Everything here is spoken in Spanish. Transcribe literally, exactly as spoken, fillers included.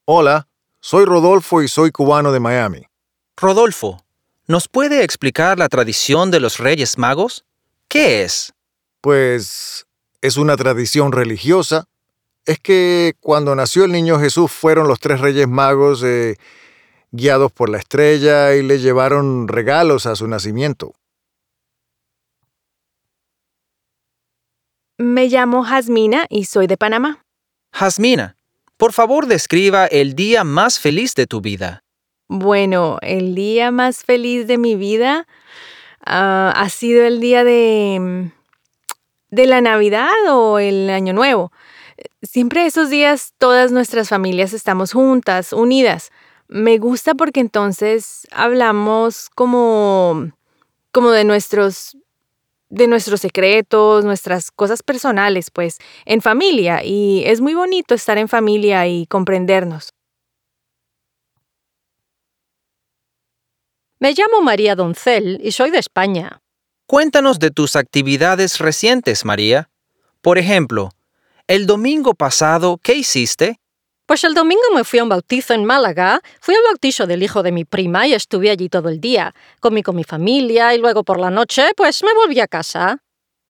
Hola, soy Rodolfo y soy cubano de Miami. Rodolfo, ¿nos puede explicar la tradición de los Reyes Magos? ¿Qué es? Pues es una tradición religiosa. Es que cuando nació el niño Jesús fueron los tres Reyes Magos eh, guiados por la estrella y le llevaron regalos a su nacimiento. Me llamo Jasmina y soy de Panamá. Jasmina, por favor describa el día más feliz de tu vida. Bueno, el día más feliz de mi vida ah, ha sido el día de, de la Navidad o el Año Nuevo. Siempre esos días todas nuestras familias estamos juntas, unidas. Me gusta porque entonces hablamos como, como de nuestros, de nuestros secretos, nuestras cosas personales, pues, en familia. Y es muy bonito estar en familia y comprendernos. Me llamo María Doncel y soy de España. Cuéntanos de tus actividades recientes, María. Por ejemplo, el domingo pasado, ¿qué hiciste? Pues el domingo me fui a un bautizo en Málaga, fui al bautizo del hijo de mi prima y estuve allí todo el día. Comí con mi familia y luego por la noche, pues me volví a casa.